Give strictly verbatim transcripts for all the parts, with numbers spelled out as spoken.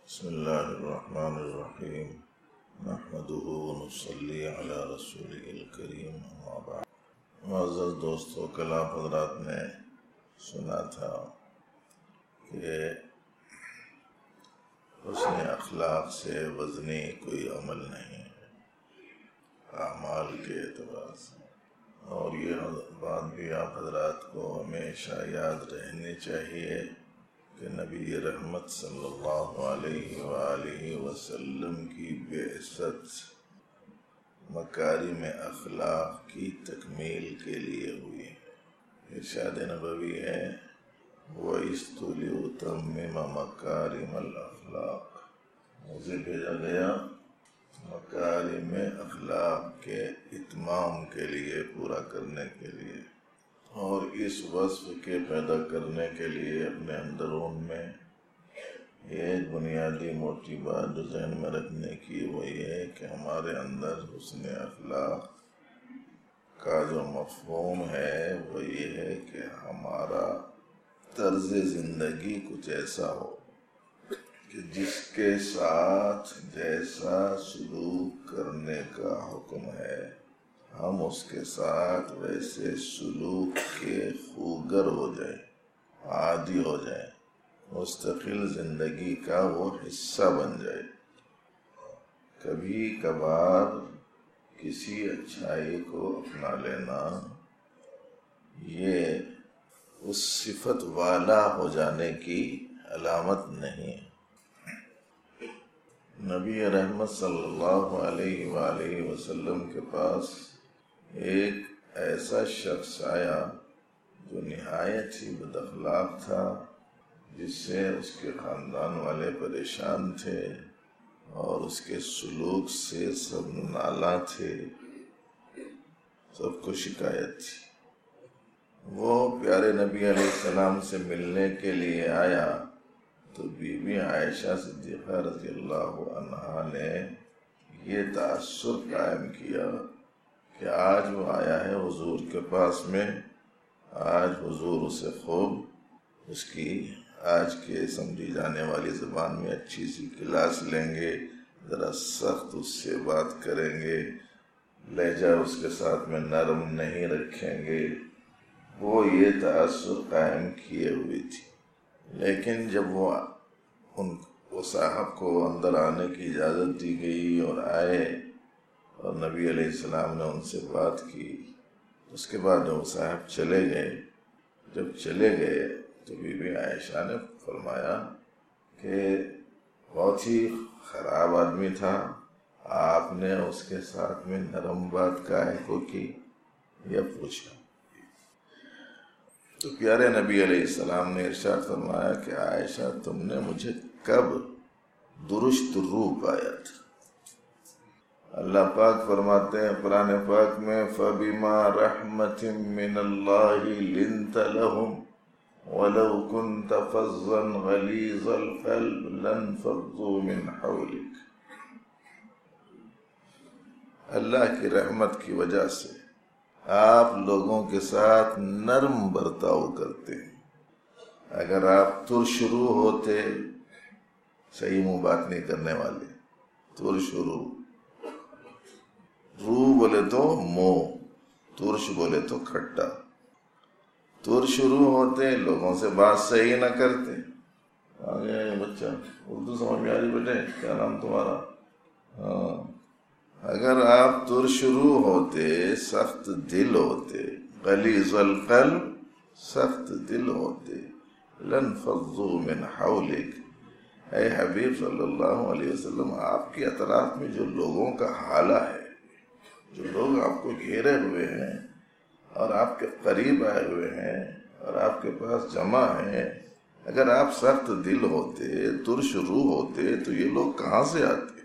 بسم اللہ الرحمن الرحیم نحمده ونصلی علی رسوله الکریم اما بعد۔ معزز دوستو، کل آپ حضرات نے سنا تھا کہ حسن اخلاق سے وزنی کوئی عمل نہیں ہے اعمال کے اعتبار سے، اور یہ بات بھی آپ حضرات کو ہمیشہ یاد رہنی چاہیے کہ نبی رحمت صلی اللہ علیہ وآلہ وسلم کی بعثت مکارم اخلاق کی تکمیل کے لیے ہوئی ہے۔ ارشاد نبوی ہے وَإِسْتُ لِأُتَمِّمَ مَكَارِمَ الْأَخْلَاقِ، مجھے بھیجا گیا مکارم اخلاق کے اتمام کے لیے، پورا کرنے کے لیے، اور اس وصف کے پیدا کرنے کے لیے اپنے اندرون میں ایک بنیادی موٹی بات جو ذہن میں رکھنے کی وہ یہ ہے کہ ہمارے اندر حسن اخلاق کا جو مفہوم ہے وہ یہ ہے کہ ہمارا طرز زندگی کچھ ایسا ہو کہ جس کے ساتھ جیسا سلوک کرنے کا حکم ہے ہم اس کے ساتھ ویسے سلوک کے خوگر ہو جائے، عادی ہو جائے، مستقل زندگی کا وہ حصہ بن جائے۔ کبھی کبھار کسی اچھائی کو اپنا لینا یہ اس صفت والا ہو جانے کی علامت نہیں ہے۔ نبی رحمت صلی اللہ علیہ وآلہ وسلم کے پاس ایک ایسا شخص آیا جو نہایت ہی بد اخلاق تھا، جس سے اس کے خاندان والے پریشان تھے اور اس کے سلوک سے سب نالاں تھے، سب کو شکایت تھی۔ وہ پیارے نبی علیہ السلام سے ملنے کے لیے آیا تو بی بی عائشہ صدیقہ رضی اللہ عنہا نے یہ تأثر قائم کیا کہ آج وہ آیا ہے حضور کے پاس میں، آج حضور اسے خوب اس کی آج کے سمجھی جانے والی زبان میں اچھی سی کلاس لیں گے، ذرا سخت اس سے بات کریں گے، لہجہ اس کے ساتھ میں نرم نہیں رکھیں گے۔ وہ یہ تأثر قائم کیے ہوئی تھی، لیکن جب وہ ان وہ صاحب کو اندر آنے کی اجازت دی گئی اور آئے اور نبی علیہ السلام نے ان سے بات کی، اس کے بعد وہ صاحب چلے گئے۔ جب چلے گئے تو بی بی عائشہ نے فرمایا کہ بہت ہی خراب آدمی تھا، آپ نے اس کے ساتھ میں نرم بات کاہے کو کی، یا پوچھا۔ تو پیارے نبی علیہ السلام نے ارشاد فرمایا کہ عائشہ تم نے مجھے کب درست روح پایا تھا؟ اللہ پاک فرماتے ہیں قرآن پاک میں فَبِمَا رَحْمَةٍ مِّنَ اللَّهِ لِنْتَ لَهُمْ وَلَوْ كُنْتَ فَظًّا غَلِيظَ الْقَلْبِ لَانفَضُّوا مِنْ حَوْلِكَ، اللہ کی رحمت کی وجہ سے آپ لوگوں کے ساتھ نرم برتاؤ کرتے ہیں۔ اگر آپ ترشرو ہوتے، صحیح منہ بات نہیں کرنے والے، ترشرو، رو بولے تو منہ، ترش بولے تو کھٹا، ترشرو ہوتے، لوگوں سے بات صحیح نہ کرتے۔ آگے بچہ اردو سمجھ میں آ رہی بیٹے؟ کیا نام تمہارا؟ ہاں، اگر آپ ترشرو ہوتے، سخت دل ہوتے، غلیظ القلب، سخت دل ہوتے، لانفضوا من حولک، اے حبیب صلی اللہ علیہ وسلم آپ کے اطراف میں جو لوگوں کا حالہ ہے، جو لوگ آپ کو گھیرے ہوئے ہیں اور آپ کے قریب آئے ہوئے ہیں اور آپ کے پاس جمع ہیں، اگر آپ سخت دل ہوتے، ترشرو ہوتے تو یہ لوگ کہاں سے آتے؟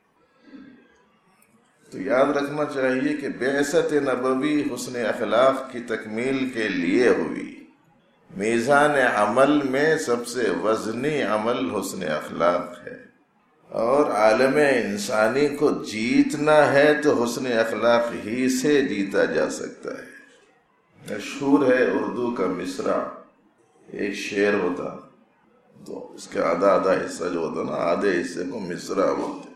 تو یاد رکھنا چاہیے کہ بعثت نبوی حسن اخلاق کی تکمیل کے لیے ہوئی۔ میزان عمل میں سب سے وزنی عمل حسن اخلاق ہے، اور عالم انسانی کو جیتنا ہے تو حسن اخلاق ہی سے جیتا جا سکتا ہے۔ مشہور ہے اردو کا مصرع، ایک شعر ہوتا تو اس کے آدھا آدھا حصہ جو ہوتا نا، آدھے حصے کو مصرع بولتے.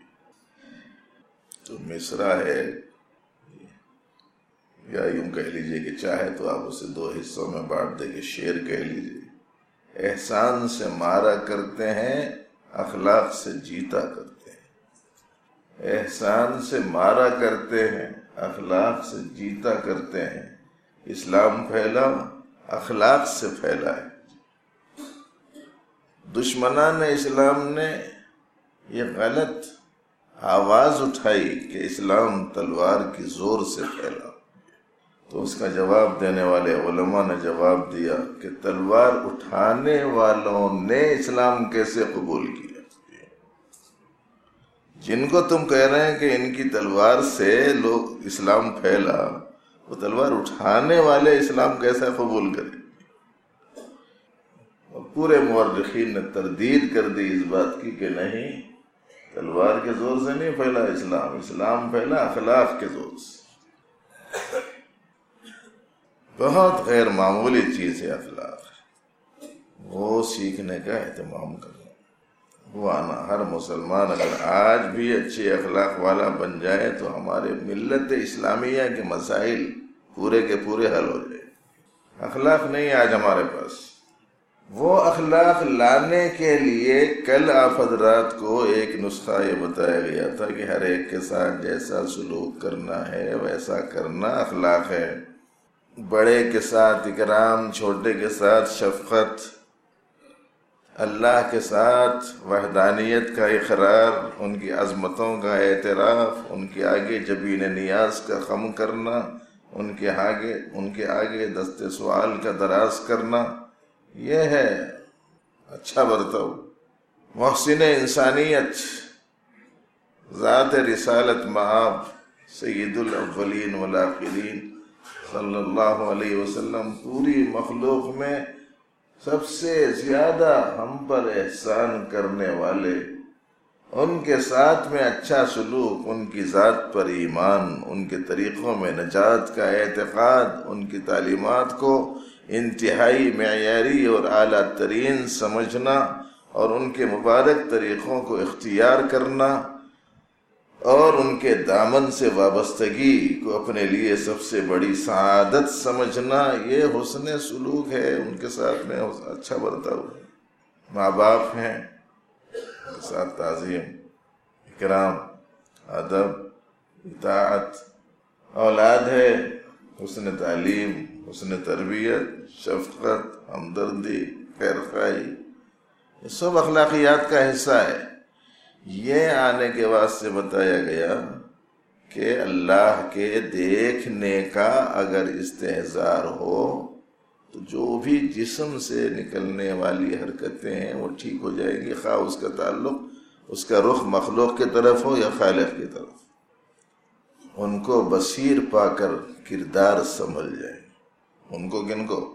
تو مصرع ہے، یا یوں کہہ لیجئے کہ چاہے تو آپ اسے دو حصوں میں بانٹ دیں کہ شعر کہہ لیجئے. احسان سے مارا کرتے ہیں، اخلاق سے جیتا کرتے ہیں. احسان سے مارا کرتے ہیں، اخلاق سے جیتا کرتے ہیں. اسلام پھیلا، اخلاق سے پھیلا ہے. دشمنان اسلام نے یہ غلط آواز اٹھائی کہ اسلام تلوار کی زور سے پھیلا، تو اس کا جواب دینے والے علماء نے جواب دیا کہ تلوار اٹھانے والوں نے اسلام کیسے قبول کیا؟ جن کو تم کہہ رہے ہیں کہ ان کی تلوار سے لوگ اسلام پھیلا، وہ تلوار اٹھانے والے اسلام کیسا قبول کریں؟ اور پورے مورخین نے تردید کر دی اس بات کی کہ نہیں، تلوار کے زور سے نہیں پھیلا اسلام، اسلام پھیلا اخلاق کے زور سے. بہت غیر معمولی چیز ہے اخلاق، وہ سیکھنے کا اہتمام کرنا. وہ آنا ہر مسلمان اگر آج بھی اچھے اخلاق والا بن جائے تو ہمارے ملت اسلامیہ کے مسائل پورے کے پورے حل ہو جائے. اخلاق نہیں آج ہمارے پاس. وہ اخلاق لانے کے لیے کل آپ حضرات کو ایک نسخہ یہ بتایا گیا تھا کہ ہر ایک کے ساتھ جیسا سلوک کرنا ہے ویسا کرنا اخلاق ہے. بڑے کے ساتھ اکرام، چھوٹے کے ساتھ شفقت، اللہ کے ساتھ وحدانیت کا اقرار، ان کی عظمتوں کا اعتراف، ان کے آگے جبین نیاز کا خم کرنا، ان کے آگے ان کے آگے دست سوال کا دراز کرنا، یہ ہے اچھا برتاؤ. محسن انسانیت، ذات رسالت مآب سید الاولین والآخرین صلی اللہ علیہ وسلم پوری مخلوق میں سب سے زیادہ ہم پر احسان کرنے والے، ان کے ساتھ میں اچھا سلوک، ان کی ذات پر ایمان، ان کے طریقوں میں نجات کا اعتقاد، ان کی تعلیمات کو انتہائی معیاری اور اعلیٰ ترین سمجھنا اور ان کے مبارک طریقوں کو اختیار کرنا اور ان کے دامن سے وابستگی کو اپنے لیے سب سے بڑی سعادت سمجھنا، یہ حسن سلوک ہے. ان کے ساتھ میں اچھا برتاؤ. ماں باپ ہیں، ان کے ساتھ تعظیم، اکرام، ادب، اطاعت. اولاد ہے، حسن تعلیم، حسن تربیت، شفقت، ہمدردی، خیرخواہی، یہ سب اخلاقیات کا حصہ ہے. یہ آنے کے واسطے بتایا گیا کہ اللہ کے دیکھنے کا اگر استحضار ہو تو جو بھی جسم سے نکلنے والی حرکتیں ہیں وہ ٹھیک ہو جائیں گی، خواہ اس کا تعلق، اس کا رخ مخلوق کی طرف ہو یا خالق کی طرف. ان کو بصیر پا کر کردار سنبھل جائیں. ان کو کن کو؟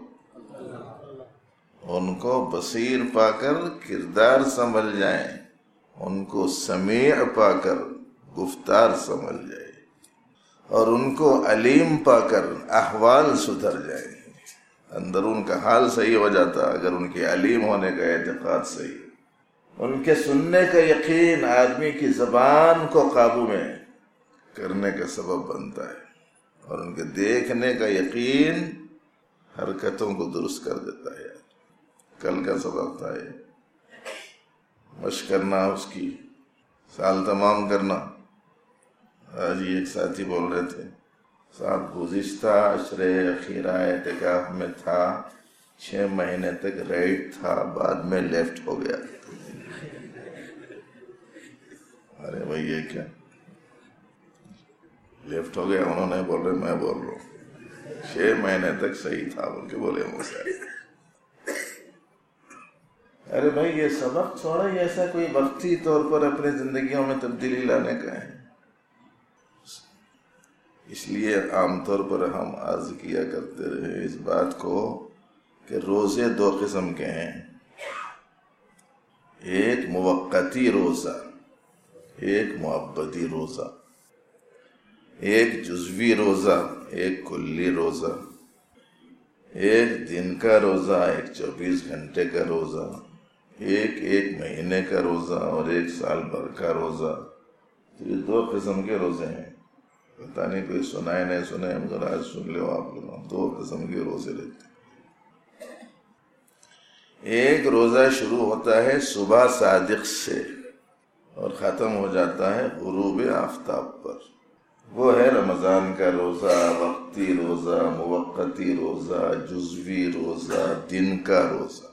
ان کو بصیر پا کر کردار سنبھل جائیں. ان کو سمیع پا کر گفتار سنبھل جائے، اور ان کو علیم پا کر احوال سدھر جائیں. اندرون کا حال صحیح ہو جاتا اگر ان کے علیم ہونے کا اعتقاد صحیح. ان کے سننے کا یقین آدمی کی زبان کو قابو میں کرنے کا سبب بنتا ہے، اور ان کے دیکھنے کا یقین حرکتوں کو درست کر دیتا ہے. کل کا سبق تھا یہ، مشق کرنا، اس کی سال تمام کرنا. آج ایک ساتھی بول رہے تھے، صاحب گزشتہ عشرے اخیرہ اعتکاف میں تھا، چھ مہینے تک رائٹ تھا، بعد میں لیفٹ ہو گیا. ارے بھائی یہ کیا لیفٹ ہو گیا؟ انہوں نے بول رہے، میں بول رہا ہوں چھ مہینے تک صحیح تھا بول کے بولے مجھے. ارے بھائی یہ سبق چھوڑا، یہ ایسا کوئی وقتی طور پر اپنی زندگیوں میں تبدیلی لانے کا ہے. اس لیے عام طور پر ہم عرض کیا کرتے رہے اس بات کو کہ روزے دو قسم کے ہیں، ایک موقتی روزہ، ایک معبدی روزہ. ایک جزوی روزہ، ایک کلی روزہ. ایک دن کا روزہ، ایک چوبیس گھنٹے کا روزہ. ایک ایک مہینے کا روزہ اور ایک سال بھر کا روزہ، تو یہ دو قسم کے روزے ہیں. پتہ نہیں کوئی سنائے نہیں سنائے، مگر آج سن لو آپ لوگ، دو قسم کے روزے لیتے ہیں. ایک روزہ شروع ہوتا ہے صبح صادق سے اور ختم ہو جاتا ہے غروب آفتاب پر. وہ ہے رمضان کا روزہ، وقتی روزہ، موقتی روزہ، جزوی روزہ، دن کا روزہ.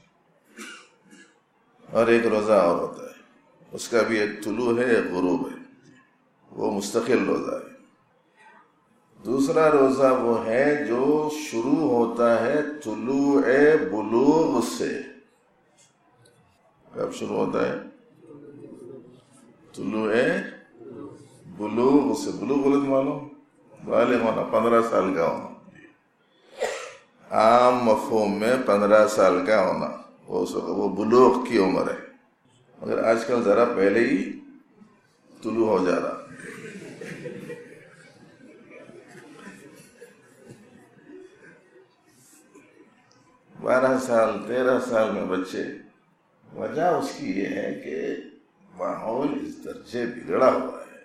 اور ایک روزہ اور ہوتا ہے، اس کا بھی ایک طلوع ہے ایک غروب ہے، وہ مستقل روزہ ہے. دوسرا روزہ وہ ہے جو شروع ہوتا ہے طلوع بلوغ سے. کب شروع ہوتا ہے؟ طلوع بلوغ سے. بلوغ بولے معلوم بالغ ہونا، پندرہ سال کا ہونا. عام مفہوم میں پندرہ سال کا ہونا وہ بلوغ کی عمر ہے. مگر آج کل ذرا پہلے ہی طلوع ہو جا رہا. بارہ سال تیرہ سال میں بچے. وجہ اس کی یہ ہے کہ ماحول اس درجے بگڑا ہوا ہے،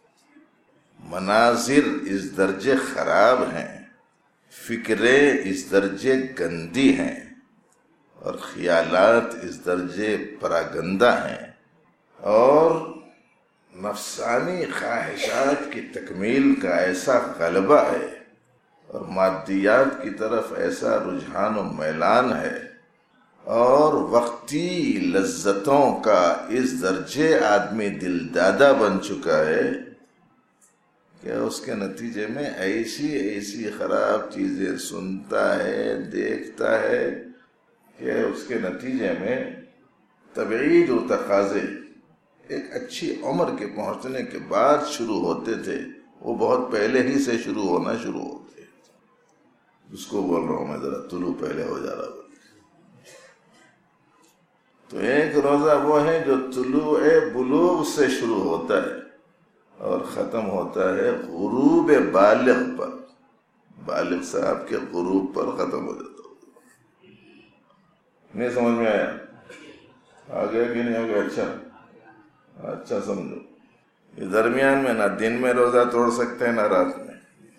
مناظر اس درجے خراب ہیں، فکریں اس درجے گندی ہیں، اور خیالات اس درجے پراگندہ ہیں، اور نفسانی خواہشات کی تکمیل کا ایسا غلبہ ہے، اور مادیات کی طرف ایسا رجحان و میلان ہے، اور وقتی لذتوں کا اس درجے آدمی دل دادا بن چکا ہے کہ اس کے نتیجے میں ایسی ایسی خراب چیزیں سنتا ہے، دیکھتا ہے کہ اس کے نتیجے میں تبعید و تقاضے ایک اچھی عمر کے پہنچنے کے بعد شروع ہوتے تھے، وہ بہت پہلے ہی سے شروع ہونا شروع ہو گئے. اس کو بول رہا ہوں میں، ذرا طلوع پہلے ہو جا رہا. تو ایک روزہ وہ ہے جو طلوع بلوغ سے شروع ہوتا ہے اور ختم ہوتا ہے غروب بالغ پر. بالغ صاحب کے غروب پر ختم ہو جاتا ہے. نہیں سمجھ میں آیا؟ آگے کہ نہیں آگے؟ اچھا اچھا سمجھو. یہ درمیان میں نہ دن میں روزہ توڑ سکتے ہیں نہ رات میں.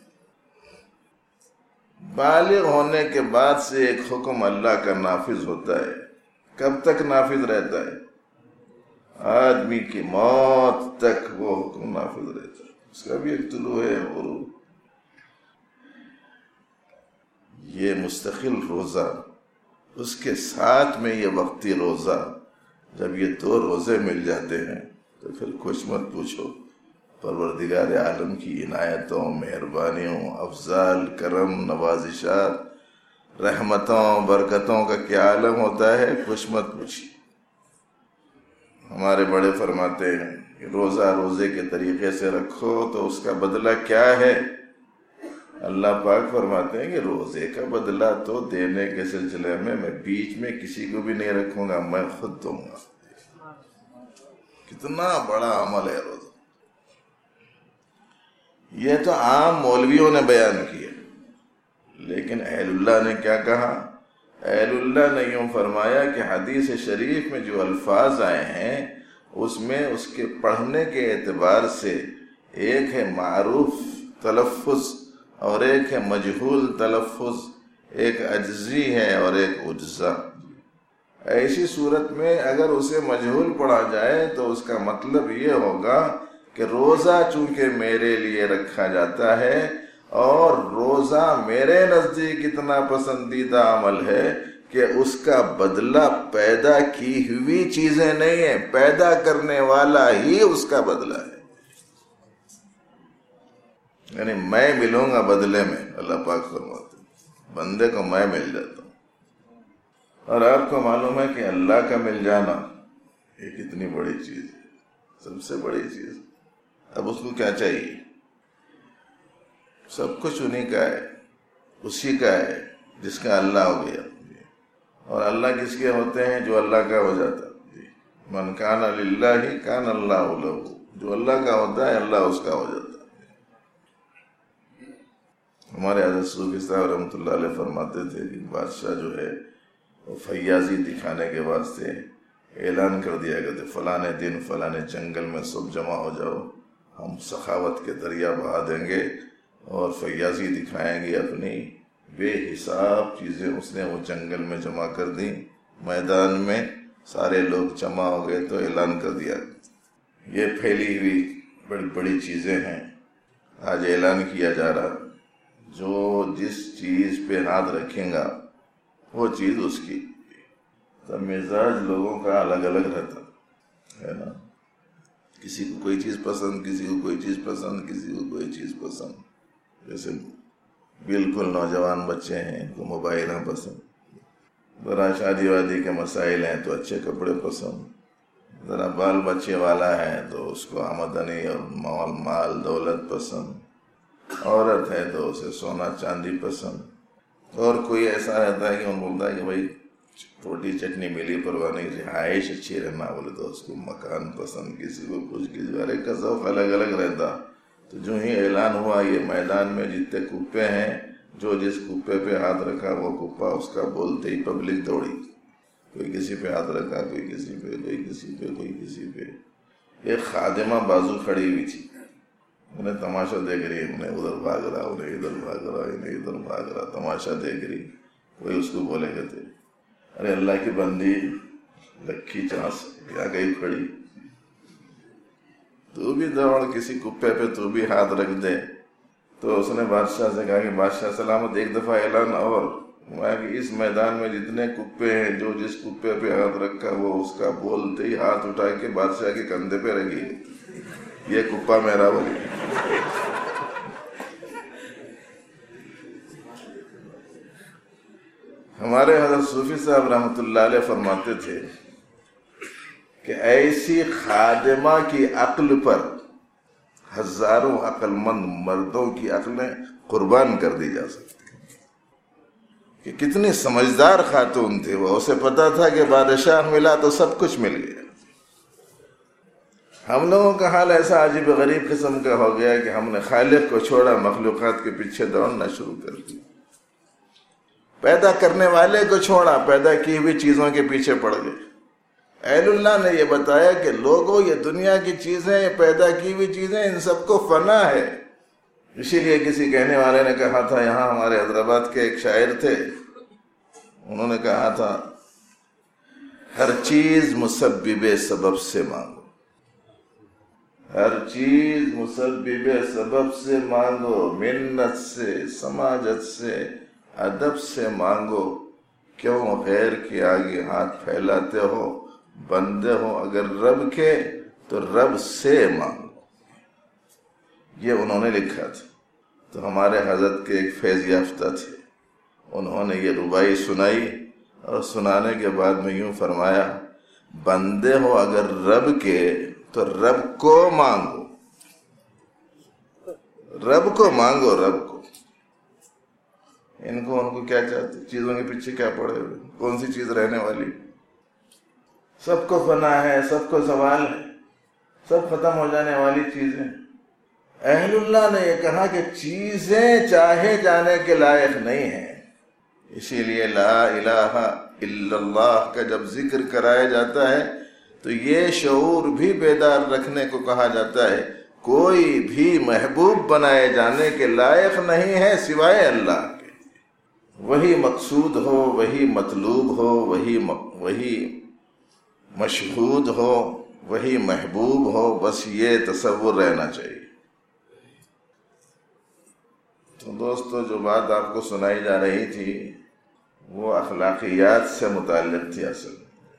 بالغ ہونے کے بعد سے ایک حکم اللہ کا نافذ ہوتا ہے. کب تک نافذ رہتا ہے؟ آدمی کی موت تک وہ حکم نافذ رہتا ہے. اس کا بھی ایک طلوع ہے غروب. یہ مستقل روزہ، اس کے ساتھ میں یہ وقتی روزہ، جب یہ دو روزے مل جاتے ہیں تو پھر کچھ مت پوچھو. پروردگار عالم کی عنایتوں، مہربانیوں، افضال، کرم، نوازشات، رحمتوں، برکتوں کا کیا عالم ہوتا ہے، کچھ مت پوچھیے. ہمارے بڑے فرماتے ہیں کہ روزہ روزے کے طریقے سے رکھو تو اس کا بدلہ کیا ہے. اللہ پاک فرماتے ہیں کہ روزے کا بدلہ تو دینے کے سلسلے میں میں بیچ میں کسی کو بھی نہیں رکھوں گا، میں خود دوں گا. کتنا بڑا عمل ہے روزہ. یہ تو عام مولویوں نے بیان کیا، لیکن اہل اللہ نے کیا کہا؟ اہل اللہ نے یوں فرمایا کہ حدیث شریف میں جو الفاظ آئے ہیں اس میں اس کے پڑھنے کے اعتبار سے ایک ہے معروف تلفظ اور ایک ہے مجہول تلفظ، ایک عجزی ہے اور ایک عجزہ. ایسی صورت میں اگر اسے مجہول پڑھا جائے تو اس کا مطلب یہ ہوگا کہ روزہ چونکہ میرے لیے رکھا جاتا ہے اور روزہ میرے نزدیک اتنا پسندیدہ عمل ہے کہ اس کا بدلہ پیدا کی ہوئی چیزیں نہیں ہیں، پیدا کرنے والا ہی اس کا بدلہ ہے. یعنی میں ملوں گا بدلے میں. اللہ پاک فرماتے ہیں بندے کو میں مل جاتا ہوں. اور آپ کو معلوم ہے کہ اللہ کا مل جانا یہ کتنی بڑی چیز ہے، سب سے بڑی چیز. اب اس کو کیا چاہیے؟ سب کچھ انہی کا ہے، اسی کا ہے جس کا اللہ ہو گیا. اور اللہ کس کے ہوتے ہیں؟ جو اللہ کا ہو جاتا. من کان للہ کان اللہ لہ. جو اللہ کا ہوتا ہے اللہ اس کا ہو جاتا. ہمارے حضرت صوفی صاحب رحمۃ اللہ علیہ فرماتے تھے کہ بادشاہ جو ہے وہ فیاضی دکھانے کے واسطے اعلان کر دیا کرتے فلانے دن فلانے جنگل میں سب جمع ہو جاؤ، ہم سخاوت کے دریا بہا دیں گے اور فیاضی دکھائیں گے اپنی۔ بے حساب چیزیں اس نے وہ جنگل میں جمع کر دیں، میدان میں سارے لوگ جمع ہو گئے تو اعلان کر دیا۔ یہ پھیلی ہوئی بڑی بڑی چیزیں ہیں، آج اعلان کیا جا رہا جو جس چیز پہ ہاتھ رکھیں گا وہ چیز اس کی۔ تو مزاج لوگوں کا الگ الگ رہتا ہے نا، کسی کو کوئی چیز پسند، کسی کو کوئی چیز پسند، کسی کو کوئی چیز پسند۔ جیسے بالکل نوجوان بچے ہیں ان کو موبائل ہیں پسند، ذرا شادی وادی کے مسائل ہیں تو اچھے کپڑے پسند، ذرا بال بچے والا ہے تو اس کو آمدنی اور مال مال دولت پسند، عورت ہے تو اسے سونا چاندی پسند، اور کوئی ایسا رہتا ہے کہ ان بولتا ہے کہ بھائی روٹی چٹنی ملی پرواہ نہیں، رہائش اچھی رہنا، بولے تو اس کو مکان پسند، کسی کو کچھ، کسی کو، ہر ایک کا ذوق الگ الگ رہتا۔ تو جو ہی اعلان ہوا یہ میدان میں جتنے کپے ہیں، جو جس کپے پہ ہاتھ رکھا وہ کپا اس کا بولتے ہی پبلک دوڑی، کوئی کسی پہ ہاتھ رکھا، کوئی کسی پہ، کوئی کسی پہ، کوئی کسی پہ۔ ایک خادمہ بازو کھڑی ہوئی تھی، انہیں تماشا دیکھ رہی، انہیں ادھر بھاگ رہا، انہیں ادھر بھاگ رہا، انہیں ادھر بھاگ رہا، تماشا دیکھ رہی۔ کوئی اس کو بولے گا تھے ارے اللہ کی بندی لکھی چانس کیا گئی کھڑی، تو بھی دوڑ کسی کپے پہ تو بھی ہاتھ رکھ دے۔ تو اس نے بادشاہ سے کہا کہ بادشاہ سلامت، ایک دفعہ اعلان اور ہوا کہ اس میدان میں جتنے کپے ہیں جو جس کپے پہ ہاتھ رکھا وہ اس کا بولتے ہی ہاتھ اٹھا کے بادشاہ کے کندھے پہ رکھی، یہ کپا میرا بولے۔ ہمارے حضرت صوفی صاحب رحمۃ اللہ علیہ فرماتے تھے کہ ایسی خادمہ کی عقل پر ہزاروں عقل مند مردوں کی عقلیں قربان کر دی جا سکتی، کہ کتنی سمجھدار خاتون تھی وہ، اسے پتا تھا کہ بادشاہ ملا تو سب کچھ مل گیا۔ ہم لوگوں کا حال ایسا عجیب غریب قسم کا ہو گیا کہ ہم نے خالق کو چھوڑا، مخلوقات کے پیچھے دوڑنا شروع کر دیا، پیدا کرنے والے کو چھوڑا، پیدا کی ہوئی چیزوں کے پیچھے پڑ گئے۔ اہل اللہ نے یہ بتایا کہ لوگوں یہ دنیا کی چیزیں، یہ پیدا کی ہوئی چیزیں، ان سب کو فنا ہے۔ اسی لیے کسی کہنے والے نے کہا تھا، یہاں ہمارے حیدرآباد کے ایک شاعر تھے، انہوں نے کہا تھا ہر چیز مسبب سبب سے مانگو، ہر چیز مسبب سبب سے مانگو، منت سے، سماجت سے، ادب سے مانگو، کیوں غیر کے آگے ہاتھ پھیلاتے ہو؟ بندے ہو اگر رب کے تو رب سے مانگو۔ یہ انہوں نے لکھا تھا۔ تو ہمارے حضرت کے ایک فیض یافتہ تھے، انہوں نے یہ ربائی سنائی اور سنانے کے بعد میں یوں فرمایا، بندے ہو اگر رب کے تو رب کو مانگو، رب کو مانگو، رب کو۔ ان کو ان کو کیا چاہتے، چیزوں کے پیچھے کیا پڑے ہوئے، کون سی چیز رہنے والی؟ سب کو فنا ہے، سب کو زوال ہے، سب ختم ہو جانے والی چیزیں۔ اہل اللہ نے یہ کہا کہ چیزیں چاہے جانے کے لائق نہیں ہیں، اسی لیے لا الہ الا اللہ کا جب ذکر کرایا جاتا ہے تو یہ شعور بھی بیدار رکھنے کو کہا جاتا ہے، کوئی بھی محبوب بنائے جانے کے لائق نہیں ہے سوائے اللہ کے، وہی مقصود ہو، وہی مطلوب ہو، وہی وہی مشہود ہو، وہی محبوب ہو، بس یہ تصور رہنا چاہیے۔ تو دوستو جو بات آپ کو سنائی جا رہی تھی وہ اخلاقیات سے متعلق تھی۔ اصل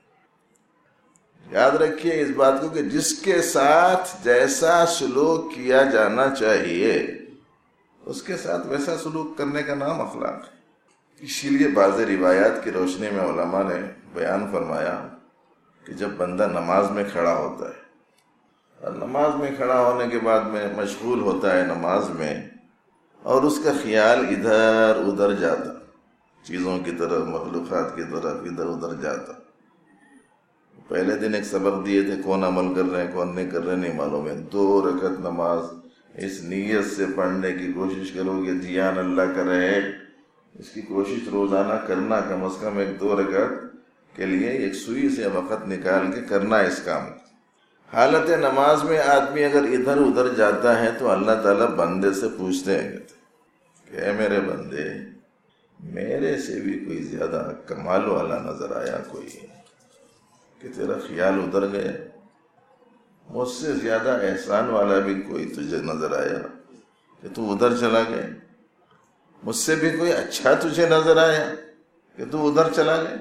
یاد رکھیے اس بات کو کہ جس کے ساتھ جیسا سلوک کیا جانا چاہیے اس کے ساتھ ویسا سلوک کرنے کا نام اخلاق ہے۔ اسی لیے بعض روایات کی روشنی میں علماء نے بیان فرمایا کہ جب بندہ نماز میں کھڑا ہوتا ہے اور نماز میں کھڑا ہونے کے بعد میں مشغول ہوتا ہے نماز میں، اور اس کا خیال ادھر ادھر جاتا، چیزوں کی طرف، مخلوقات کی طرف ادھر ادھر جاتا۔ پہلے دن ایک سبق دیے تھے، کون عمل کر رہے ہیں کون نہیں کر رہے نہیں معلوم ہے۔ دو رکعت نماز اس نیت سے پڑھنے کی کوشش کرو کہ دھیان اللہ کا رہے، اس کی کوشش روزانہ کرنا، کم از کم ایک دو رکعت، کہ کے لیے ایک سوئی سے وقت نکال کے کرنا ہے اس کام کو۔ حالت نماز میں آدمی اگر ادھر ادھر جاتا ہے تو اللہ تعالیٰ بندے سے پوچھتے ہیں کہ اے میرے بندے، میرے سے بھی کوئی زیادہ کمال والا نظر آیا کوئی کہ تیرا خیال ادھر گیا؟ مجھ سے زیادہ احسان والا بھی کوئی تجھے نظر آیا کہ تو ادھر چلا گیا؟ مجھ سے بھی کوئی اچھا تجھے نظر آیا کہ تو ادھر چلا گیا؟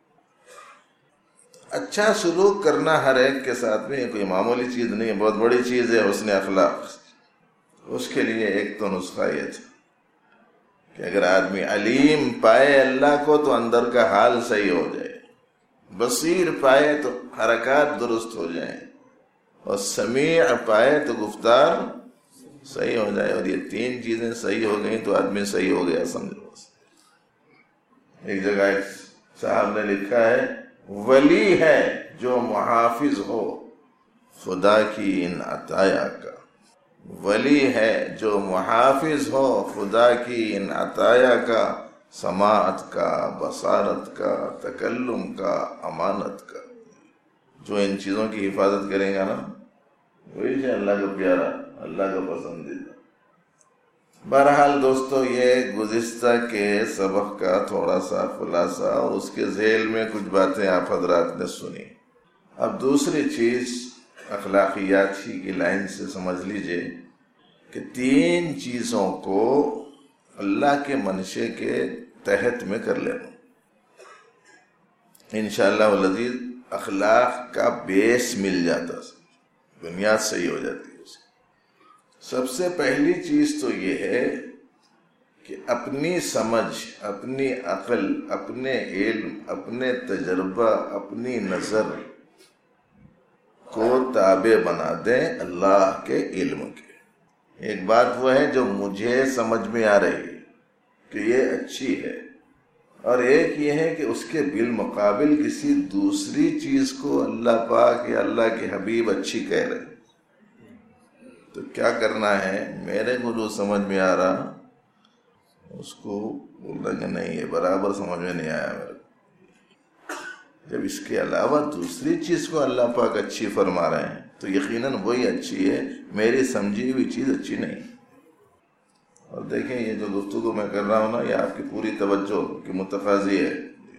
اچھا سلوک کرنا ہر ایک کے ساتھ میں کوئی معمولی چیز نہیں ہے، بہت بڑی چیز ہے حسن اخلاق۔ اس کے لیے ایک تو نسخہ یہ تھا کہ اگر آدمی علیم پائے اللہ کو تو اندر کا حال صحیح ہو جائے، بصیر پائے تو حرکات درست ہو جائیں، اور سمیع پائے تو گفتار صحیح ہو جائے۔ اور یہ تین چیزیں صحیح ہو گئیں تو آدمی صحیح ہو گیا سمجھو۔ ایک جگہ ایک صاحب نے لکھا ہے، ولی ہے جو محافظ ہو خدا کی ان عطایا کا، ولی ہے جو محافظ ہو خدا کی ان عطایا کا، سماعت کا، بصارت کا، تکلم کا، امانت کا۔ جو ان چیزوں کی حفاظت کریں گا نا وہی ہے اللہ کا پیارا، اللہ کا پسندیدہ۔ بہرحال دوستو، یہ گزشتہ کے سبق کا تھوڑا سا خلاصہ اور اس کے ذیل میں کچھ باتیں آپ حضرات نے سنی۔ اب دوسری چیز اخلاقیات ہی کی لائن سے سمجھ لیجئے کہ تین چیزوں کو اللہ کے منشے کے تحت میں کر لینا، انشاءاللہ والعزیز اخلاق کا بیس مل جاتا، بنیاد صحیح ہو جاتی ہے۔ سب سے پہلی چیز تو یہ ہے کہ اپنی سمجھ، اپنی عقل، اپنے علم، اپنے تجربہ، اپنی نظر کو تابع بنا دیں اللہ کے علم کے۔ ایک بات وہ ہے جو مجھے سمجھ میں آ رہی ہے کہ یہ اچھی ہے، اور ایک یہ ہے کہ اس کے بالمقابل کسی دوسری چیز کو اللہ پاک یا اللہ کے حبیب اچھی کہہ رہے ہیں، تو کیا کرنا ہے؟ میرے کو جو سمجھ میں آ رہا اس کو بولنا کہ نہیں یہ برابر سمجھ میں نہیں آیا میرے کو۔ جب اس کے علاوہ دوسری چیز کو اللہ پاک اچھی فرما رہے ہیں تو یقیناً وہی اچھی ہے، میری سمجھی ہوئی چیز اچھی نہیں۔ اور دیکھیں یہ جو گفتگو میں کر رہا ہوں نا، یہ آپ کی پوری توجہ کی متقاضی ہے،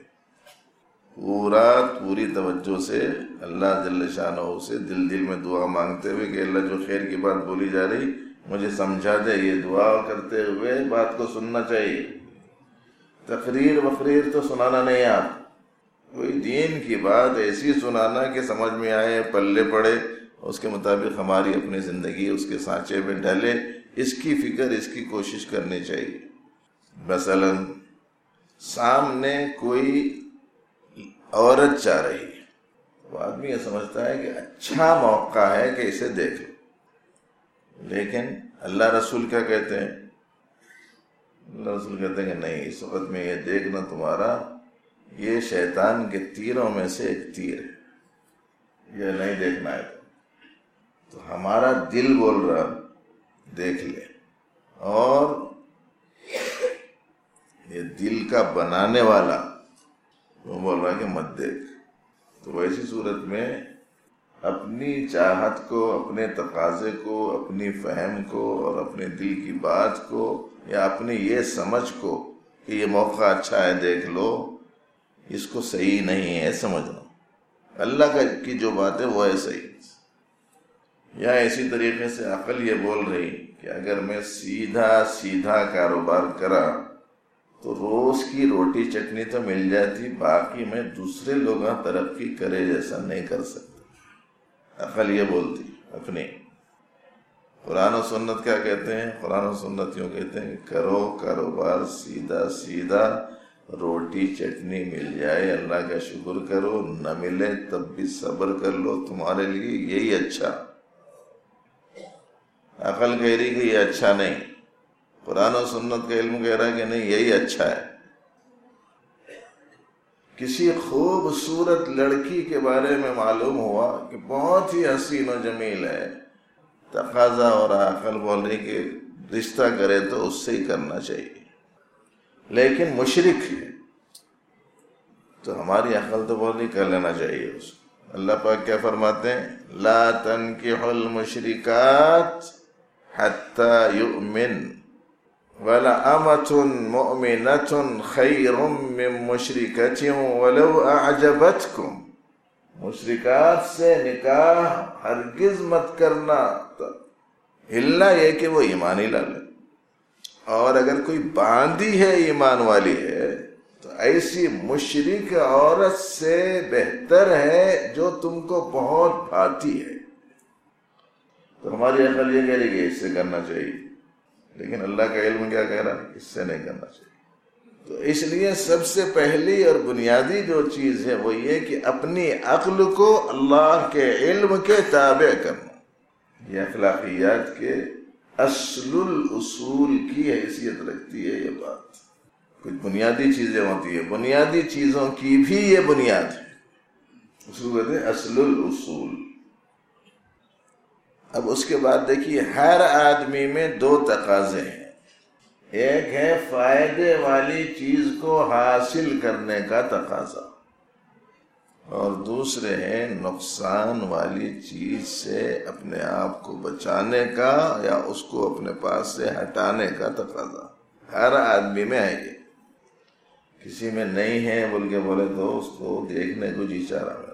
پورا پوری توجہ سے اللہ جل شانہ سے دل دل میں دعا مانگتے ہوئے کہ اللہ جو خیر کی بات بولی جا رہی مجھے سمجھا دے، یہ دعا کرتے ہوئے بات کو سننا چاہیے۔ تقریر وقریر تو سنانا نہیں، آپ کوئی دین کی بات ایسی سنانا کہ سمجھ میں آئے، پلے پڑے، اس کے مطابق ہماری اپنی زندگی اس کے سانچے میں ڈھلے، اس کی فکر، اس کی کوشش کرنی چاہیے۔ مثلاً سامنے کوئی عورت جا رہی ہے، وہ آدمی یہ سمجھتا ہے کہ اچھا موقع ہے کہ اسے دیکھ لو، لیکن اللہ رسول کیا کہتے ہیں؟ اللہ رسول کہتے ہیں کہ نہیں، اس وقت میں یہ دیکھنا تمہارا یہ شیطان کے تیروں میں سے ایک تیر ہے، یہ نہیں دیکھنا ہے۔ تو ہمارا دل بول رہا دیکھ لے، اور یہ دل کا بنانے والا وہ بول رہا ہے کہ مت دیکھ۔ تو ویسی صورت میں اپنی چاہت کو، اپنے تقاضے کو، اپنی فہم کو اور اپنے دل کی بات کو یا اپنی یہ سمجھ کو کہ یہ موقع اچھا ہے دیکھ لو، اس کو صحیح نہیں ہے سمجھنا۔ اللہ کا کی جو بات ہے وہ ہے صحیح۔ یا اسی طریقے سے عقل یہ بول رہی کہ اگر میں سیدھا سیدھا کاروبار کرا تو روز کی روٹی چٹنی تو مل جاتی، باقی میں دوسرے لوگ ترقی کرے جیسا نہیں کر سکتا۔ عقل یہ بولتی اپنی۔ قرآن و سنت کیا کہتے ہیں؟ قرآن و سنت یوں کہتے ہیں کہ کرو کاروبار سیدھا سیدھا، روٹی چٹنی مل جائے اللہ کا شکر کرو، نہ ملے تب بھی صبر کر لو، تمہارے لیے یہی اچھا۔ عقل کہہ رہی کہ یہ اچھا نہیں، قرآن و سنت کا علم کہہ رہا ہے کہ نہیں یہی اچھا ہے۔ کسی خوبصورت لڑکی کے بارے میں معلوم ہوا کہ بہت ہی حسین و جمیل ہے، تقاضا اور عقل بول رہی کہ رشتہ کرے تو اس سے ہی کرنا چاہیے، لیکن مشرک ہے تو ہماری عقل تو بول رہی کر لینا چاہیے اس کو۔ اللہ پاک کیا فرماتے ہیں؟ لا تنکحوا المشرکات حتی یؤمن وَلَأَمَةٌ مُؤْمِنَةٌ خَيْرٌ مِّن مُشْرِكَةٍ وَلَوْ أَعْجَبَتْكُمْ، مشرکات سے نکاح ہرگز مت کرنا الا یہ کہ وہ ایمان ہی لا لے، اور اگر کوئی باندھی ہے ایمان والی ہے تو ایسی مشرک عورت سے بہتر ہے جو تم کو بہت بھاتی ہے۔ تو ہماری عقل یہ کہہ رہی کہ اس سے کرنا چاہیے، لیکن اللہ کا علم کیا کہہ رہا ہے؟ اس سے نہیں کرنا چاہیے۔ تو اس لیے سب سے پہلی اور بنیادی جو چیز ہے وہ یہ کہ اپنی عقل کو اللہ کے علم کے تابع کرنا۔ یہ اخلاقیات کے اصل الاصول کی حیثیت رکھتی ہے یہ بات۔ کچھ بنیادی چیزیں ہوتی ہیں، بنیادی چیزوں کی بھی یہ بنیاد ہے، اس کو کہتے ہیں اصل الاصول۔ اب اس کے بعد دیکھیے ہر آدمی میں دو تقاضے ہیں، ایک ہے فائدے والی چیز کو حاصل کرنے کا تقاضا، اور دوسرے ہیں نقصان والی چیز سے اپنے آپ کو بچانے کا یا اس کو اپنے پاس سے ہٹانے کا تقاضا۔ ہر آدمی میں ہے یہ، کسی میں نہیں ہے بول کے بولے تو اس کو دیکھنے کو جی چاہ رہا میرا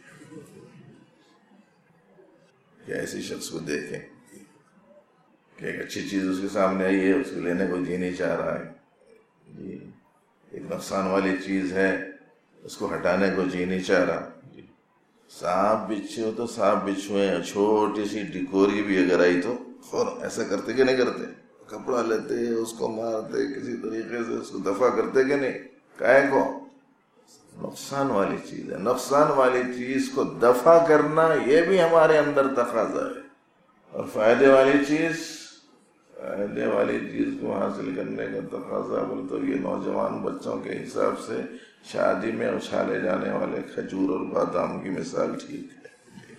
کہ ایسی شخص کو دیکھیں کہ ایک اچھی چیز اس کے سامنے آئی ہے، اس کو لینے کو جی نہیں چاہ رہا ہے، جی ایک نقصان والی چیز ہے اس کو ہٹانے کو جی نہیں چاہ رہا۔ سانپ بچھو تو سانپ بچھوئے، چھوٹی سی ڈکوری بھی اگر آئی تو فوراً ایسا کرتے کہ نہیں کرتے؟ کپڑا لیتے، اس کو مارتے، کسی طریقے سے اس کو دفع کرتے کہ نہیں؟ کائے کو نقصان والی چیز ہے، نقصان والی چیز کو دفع کرنا یہ بھی ہمارے اندر تقاضا ہے، اور فائدے والی چیز فائدے والی چیز کو حاصل کرنے کا تقاضا بول تو یہ نوجوان بچوں کے حساب سے شادی میں اچھالے جانے والے کھجور اور بادام کی مثال ٹھیک ہے۔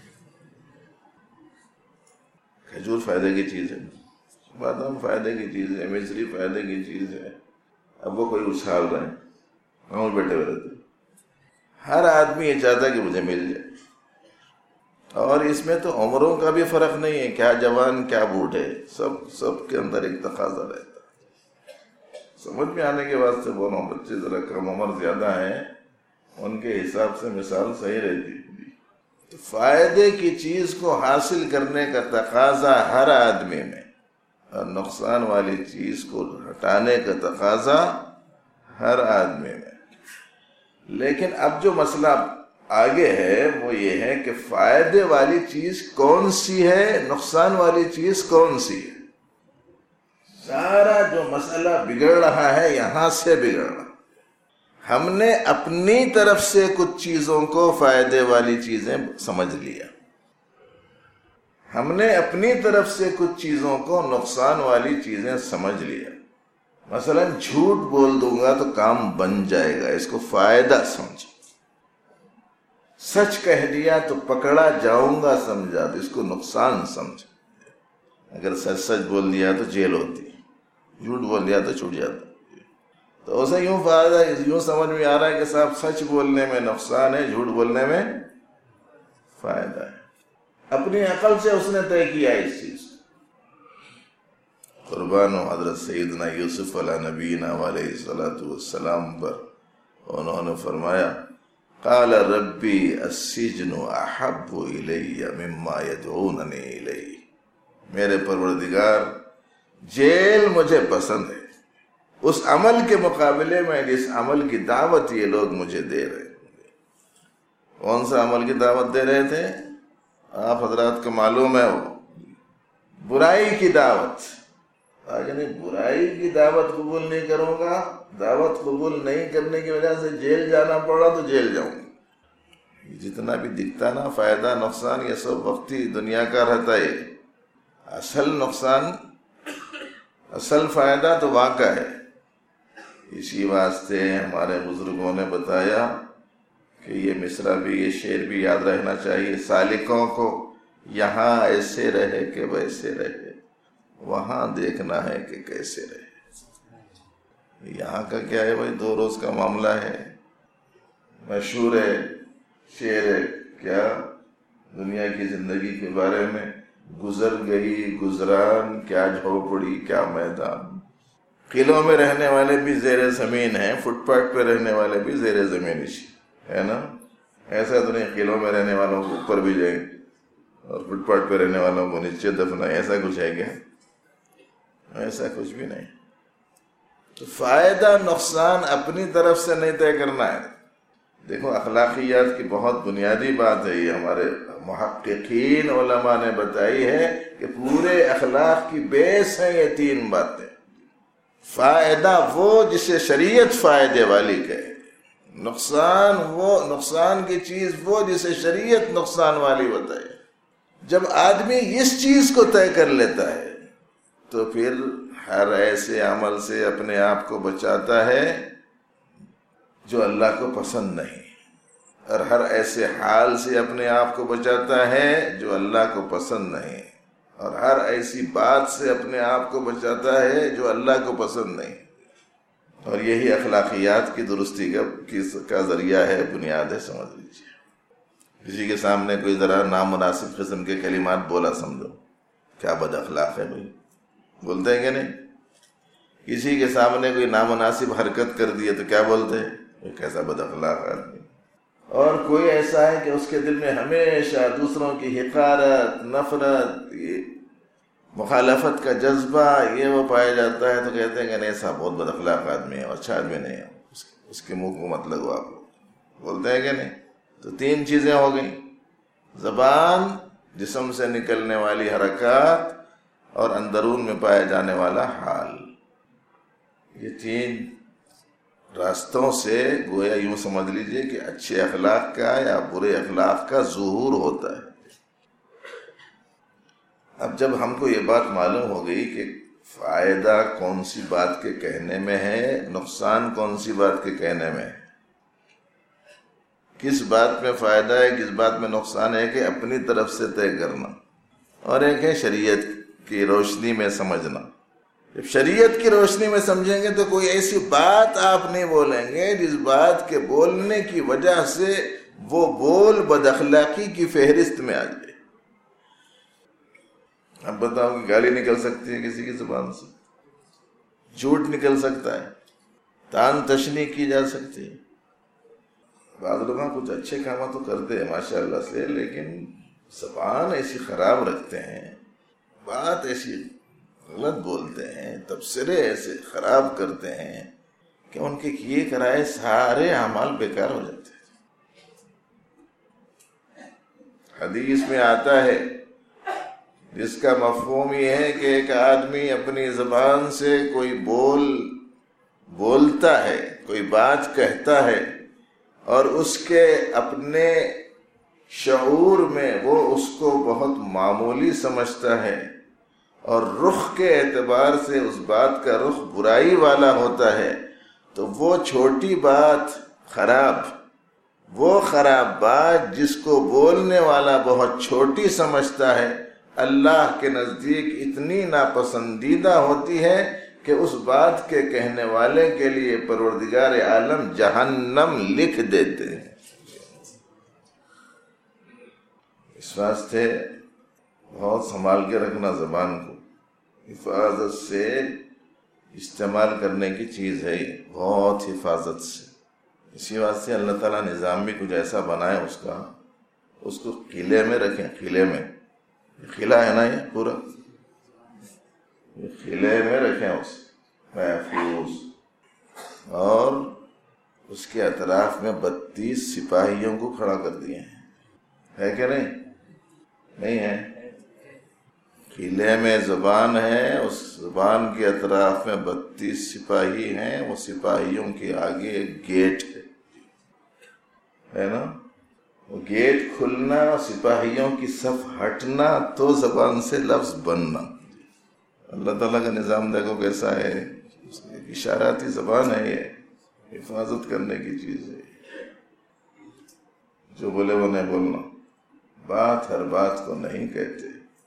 کھجور فائدے کی چیز ہے، بادام فائدے کی چیز ہے، مصری فائدے کی چیز ہے، اب وہ کوئی اچھال رہے ہیں، ہم بیٹھے ہوئے رہتے۔ ہر آدمی یہ چاہتا ہے کہ مجھے مل جائے، اور اس میں تو عمروں کا بھی فرق نہیں ہے، کیا جوان کیا بوڑھے، سب سب کے اندر ایک تقاضا رہتا ہے۔ سمجھ میں آنے کے واسطے بول رہا ہوں، بچے ذرا کم عمر زیادہ ہیں ان کے حساب سے مثال صحیح رہتی۔ تو فائدے کی چیز کو حاصل کرنے کا تقاضا ہر آدمی میں، اور نقصان والی چیز کو ہٹانے کا تقاضا ہر آدمی میں۔ لیکن اب جو مسئلہ آگے ہے وہ یہ ہے کہ فائدے والی چیز کون سی ہے، نقصان والی چیز کون سی ہے۔ سارا جو مسئلہ بگڑ رہا ہے یہاں سے بگڑ رہا۔ ہم نے اپنی طرف سے کچھ چیزوں کو فائدے والی چیزیں سمجھ لیا، ہم نے اپنی طرف سے کچھ چیزوں کو نقصان والی چیزیں سمجھ لیا۔ مثلا جھوٹ بول دوں گا تو کام بن جائے گا، اس کو فائدہ سمجھ۔ سچ کہہ دیا تو پکڑا جاؤں گا سمجھا تو اس کو نقصان سمجھ۔ اگر سچ سچ بول دیا تو جیل ہوتی، جھوٹ بول دیا تو چھوٹ جاتا۔ تو اسے یوں فائدہ یوں سمجھ میں آ رہا ہے کہ صاحب سچ بولنے میں نقصان ہے، جھوٹ بولنے میں فائدہ ہے۔ اپنی عقل سے اس نے طے کیا اس چیز۔ قربان و حضرت سیدنا یوسف علیہ نبینا علیہ الصلوۃ والسلام پر انہوں نے فرمایا قال ربی السجن احب الی مما یدعوننی الیہ، میرے پروردگار جیل مجھے پسند ہے اس عمل کے مقابلے میں جس عمل کی دعوت یہ لوگ مجھے دے رہے ہیں۔ کون سا عمل کی دعوت دے رہے تھے؟ آپ حضرات کو معلوم ہے، وہ برائی کی دعوت۔ یعنی برائی کی دعوت قبول نہیں کروں گا، دعوت قبول نہیں کرنے کی وجہ سے جیل جانا پڑا تو جیل جاؤں گا۔ جتنا بھی دکھتا نا فائدہ نقصان یہ سب وقتی دنیا کا رہتا ہے، اصل نقصان اصل فائدہ تو واقع ہے۔ اسی واسطے ہمارے بزرگوں نے بتایا کہ یہ مصرع بھی یہ شعر بھی یاد رہنا چاہیے، سالکوں کو یہاں ایسے رہے کہ ویسے رہے، وہاں دیکھنا ہے کہ کیسے رہے۔ یہاں کا کیا ہے بھائی، دو روز کا معاملہ ہے، مشہور ہے شعر ہے کیا دنیا کی زندگی کے بارے میں، گزر گئی گزران کیا جھوپڑی کیا میدان. قلعوں میں رہنے والے بھی زیر زمین ہیں، فٹ پاتھ پہ رہنے والے بھی زیر زمین اسی ہے نا. ایسا تو نہیں قلعوں میں رہنے والوں کو اوپر بھی جائیں اور فٹ پاتھ پہ رہنے والوں کو نیچے دفنا، ایسا کچھ ہے کیا؟ ایسا کچھ بھی نہیں. تو فائدہ نقصان اپنی طرف سے نہیں طے کرنا ہے. دیکھو اخلاقیات کی بہت بنیادی بات ہے، یہ ہمارے محققین علماء نے بتائی ہے کہ پورے اخلاق کی بیس ہیں یہ تین باتیں. فائدہ وہ جسے شریعت فائدے والی کہے، نقصان وہ نقصان کی چیز وہ جسے شریعت نقصان والی بتائے. جب آدمی اس چیز کو طے کر لیتا ہے تو پھر ہر ایسے عمل سے اپنے آپ کو بچاتا ہے جو اللہ کو پسند نہیں، اور ہر ایسے حال سے اپنے آپ کو بچاتا ہے جو اللہ کو پسند نہیں، اور ہر ایسی بات سے اپنے آپ کو بچاتا ہے جو اللہ کو پسند نہیں. اور یہی اخلاقیات کی درستی کا کا ذریعہ ہے، بنیاد ہے. سمجھ لیجیے کسی کے سامنے کوئی ذرا نامناسب قسم کے کلمات بولا، سمجھو کیا بد اخلاق ہے بھائی، بولتے ہیں کہ نہیں؟ کسی کے سامنے کوئی نامناسب حرکت کر دی تو کیا بولتے ہیں؟ کیسا بد اخلاق آدمی. اور کوئی ایسا ہے کہ اس کے دل میں ہمیشہ دوسروں کی حقارت، نفرت، مخالفت کا جذبہ یہ وہ پایا جاتا ہے، تو کہتے ہیں کہ نہیں ایسا بہت بد اخلاق آدمی ہے، اچھا آدمی نہیں ہے، اس کے منہ کو مت لگو آپ لوگ، بولتے ہیں کہ نہیں؟ تو تین چیزیں ہو گئیں، زبان، جسم سے نکلنے والی حرکات، اور اندرون میں پایا جانے والا حال. یہ تین راستوں سے گویا یوں سمجھ لیجئے کہ اچھے اخلاق کا یا برے اخلاق کا ظہور ہوتا ہے. اب جب ہم کو یہ بات معلوم ہو گئی کہ فائدہ کون سی بات کے کہنے میں ہے، نقصان کون سی بات کے کہنے میں ہے، کس بات میں فائدہ ہے کس بات میں نقصان ہے، کہ اپنی طرف سے طے کرنا، اور ایک ہے شریعت کی روشنی میں سمجھنا. جب شریعت کی روشنی میں سمجھیں گے تو کوئی ایسی بات آپ نہیں بولیں گے جس بات کے بولنے کی وجہ سے وہ بول بد اخلاقی کی فہرست میں آ جائے. اب بتاؤ کہ گالی نکل سکتی ہے کسی کی زبان سے، جھوٹ نکل سکتا ہے، تان تشنی کی جا سکتی ہے. بعض لوگ کچھ اچھے کام تو کرتے ہیں ماشاء اللہ سے، لیکن زبان ایسی خراب رکھتے ہیں، بات ایسی غلط بولتے ہیں، تبصرے ایسے خراب کرتے ہیں کہ ان کے کیے کرائے سارے اعمال بیکار ہو جاتے ہیں. حدیث میں آتا ہے جس کا مفہوم یہ ہے کہ ایک آدمی اپنی زبان سے کوئی بول بولتا ہے، کوئی بات کہتا ہے، اور اس کے اپنے شعور میں وہ اس کو بہت معمولی سمجھتا ہے، اور رخ کے اعتبار سے اس بات کا رخ برائی والا ہوتا ہے، تو وہ چھوٹی بات خراب، وہ خراب بات جس کو بولنے والا بہت چھوٹی سمجھتا ہے، اللہ کے نزدیک اتنی ناپسندیدہ ہوتی ہے کہ اس بات کے کہنے والے کے لیے پروردگار عالم جہنم لکھ دیتے ہیں. اس واسطے بہت سنبھال کے رکھنا زبان کو، حفاظت سے استعمال کرنے کی چیز ہے یہ، بہت حفاظت سے. اسی واسطے اللہ تعالیٰ نظام بھی کچھ ایسا بنائے اس کا، اس کو قلعے میں رکھیں. قلعے میں قلعہ ہے نا یہ پورا، قلعے میں رکھیں اسے محفوظ، اور اس کے اطراف میں بتیس سپاہیوں کو کھڑا کر دیے ہیں. ہے کہ نہیں؟ نہیں ہے. قلعے میں زبان ہے، اس زبان کے اطراف میں بتیس سپاہی ہیں، وہ سپاہیوں کے آگے ایک گیٹ ہے ہے نا. وہ گیٹ کھلنا، سپاہیوں کی صف ہٹنا، تو زبان سے لفظ بننا. اللہ تعالیٰ کا نظام دیکھو کیسا ہے. اشاراتی زبان ہے، یہ حفاظت کرنے کی چیز ہے. جو بولے وہ نہیں بولنا. بات ہر بات کو نہیں کہتے،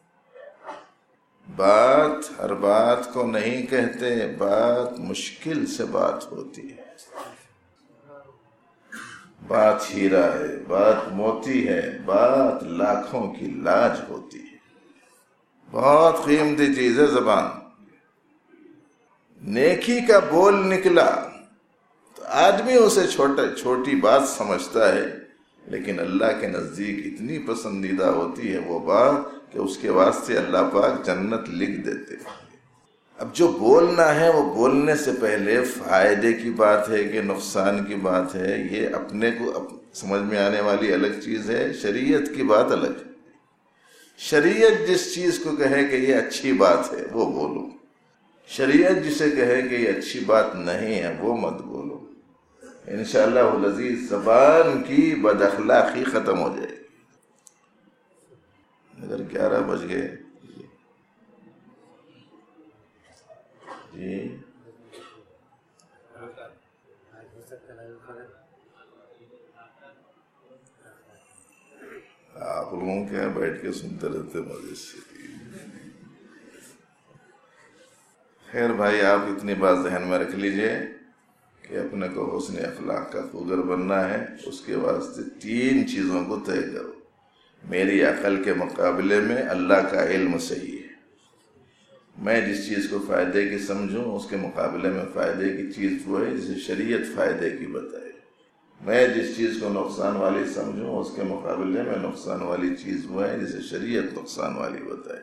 بات ہر بات کو نہیں کہتے، بات مشکل سے بات ہوتی ہے. بات ہیرا ہے، بات موتی ہے، بات لاکھوں کی لاج ہوتی ہے۔ بہت قیمتی چیز ہے زبان۔ نیکی کا بول نکلا تو آدمی اسے چھوٹا چھوٹی بات سمجھتا ہے، لیکن اللہ کے نزدیک اتنی پسندیدہ ہوتی ہے وہ بات کہ اس کے واسطے اللہ پاک جنت لکھ دیتے ہیں۔ اب جو بولنا ہے وہ بولنے سے پہلے فائدے کی بات ہے کہ نقصان کی بات ہے، یہ اپنے کو سمجھ میں آنے والی الگ چیز ہے، شریعت کی بات الگ ہے۔ شریعت جس چیز کو کہے کہ یہ اچھی بات ہے وہ بولو، شریعت جسے کہے کہ یہ اچھی بات نہیں ہے وہ مت بولو۔ انشاءاللہ العزیز زبان کی بد اخلاقی ختم ہو جائے گی۔ اگر گیارہ بج گئے جی آپ لوگوں کے یہاں بیٹھ کے سنتے رہتے مزے سے۔ خیر بھائی، آپ اتنی بات ذہن میں رکھ لیجئے کہ اپنے کو حسن اخلاق کا خوگر بننا ہے، اس کے واسطے تین چیزوں کو طے کرو۔ میری عقل کے مقابلے میں اللہ کا علم صحیح ہے، میں جس چیز کو فائدے کی سمجھوں اس کے مقابلے میں فائدے کی چیز وہ ہے جسے شریعت فائدے کی بتائے، میں جس چیز کو نقصان والی سمجھوں اس کے مقابلے میں نقصان والی چیز وہ ہے جسے شریعت نقصان والی بتائے۔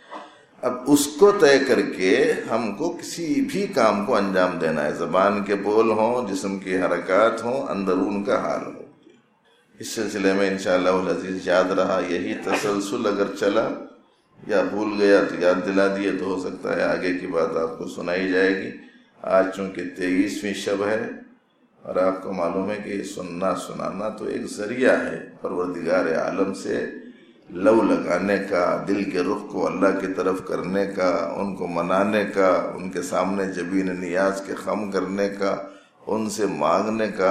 اب اس کو طے کر کے ہم کو کسی بھی کام کو انجام دینا ہے، زبان کے بول ہوں، جسم کی حرکات ہوں، اندرون کا حال ہو۔ اس سلسلے میں انشاءاللہ العزیز یاد رہا، یہی تسلسل اگر چلا یا بھول گیا تو یاد دلا دیے تو ہو سکتا ہے آگے کی بات آپ کو سنائی جائے گی۔ آج چونکہ تیئیسویں شب ہے اور آپ کو معلوم ہے کہ سننا سنانا تو ایک ذریعہ ہے پروردگار عالم سے لو لگانے کا، دل کے رخ کو اللہ کی طرف کرنے کا، ان کو منانے کا، ان کے سامنے جبین نیاز کے خم کرنے کا، ان سے مانگنے کا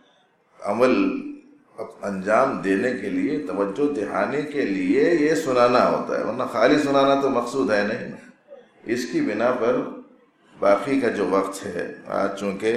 عمل انجام دینے کے لیے، توجہ دہانے کے لیے یہ سنانا ہوتا ہے، ورنہ خالی سنانا تو مقصود ہے نہیں۔ اس کی بنا پر باقی کا جو وقت ہے، آج چونکہ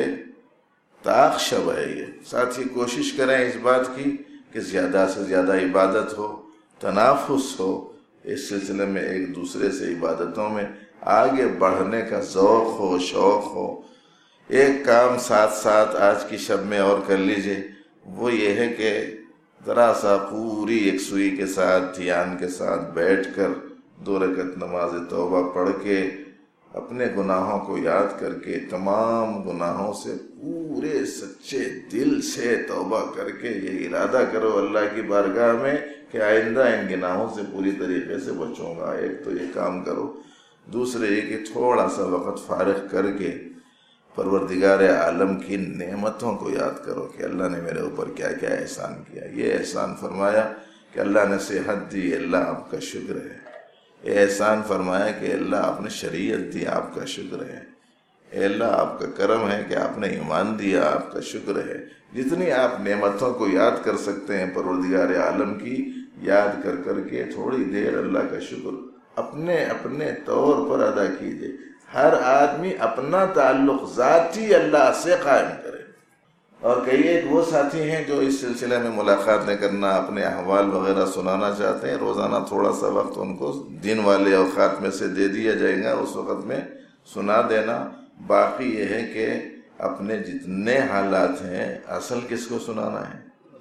طاق شب ہے، یہ ساتھ ہی کوشش کریں اس بات کی کہ زیادہ سے زیادہ عبادت ہو، تنافس ہو، اس سلسلے میں ایک دوسرے سے عبادتوں میں آگے بڑھنے کا ذوق ہو، شوق ہو۔ ایک کام ساتھ ساتھ آج کی شب میں اور کر لیجئے، وہ یہ ہے کہ ذرا سا پوری یکسوئی کے ساتھ، دھیان کے ساتھ بیٹھ کر دو رکعت نماز توبہ پڑھ کے اپنے گناہوں کو یاد کر کے، تمام گناہوں سے پورے سچے دل سے توبہ کر کے یہ ارادہ کرو اللہ کی بارگاہ میں کہ آئندہ ان گناہوں سے پوری طریقے سے بچوں گا۔ ایک تو یہ کام کرو، دوسرے یہ کہ تھوڑا سا وقت فارغ کر کے پروردگار عالم کی نعمتوں کو یاد کرو کہ اللہ نے میرے اوپر کیا کیا احسان کیا۔ یہ احسان فرمایا کہ اللہ نے صحت دی، اللہ آپ کا شکر ہے۔ یہ احسان فرمایا کہ اللہ آپ نے شریعت دی، آپ کا شکر ہے۔ اے اللہ آپ کا کرم ہے کہ آپ نے ایمان دیا، آپ کا شکر ہے۔ جتنی آپ نعمتوں کو یاد کر سکتے ہیں پروردگار عالم کی، یاد کر کر کے تھوڑی دیر اللہ کا شکر اپنے اپنے طور پر ادا کیجئے۔ ہر آدمی اپنا تعلق ذاتی اللہ سے قائم کرے، اور کئی ایک وہ ساتھی ہیں جو اس سلسلے میں ملاقاتیں کرنا، اپنے احوال وغیرہ سنانا چاہتے ہیں۔ روزانہ تھوڑا سا وقت ان کو دن والے اوقات میں سے دے دیا جائے گا، اس وقت میں سنا دینا۔ باقی یہ ہے کہ اپنے جتنے حالات ہیں، اصل کس کو سنانا ہے؟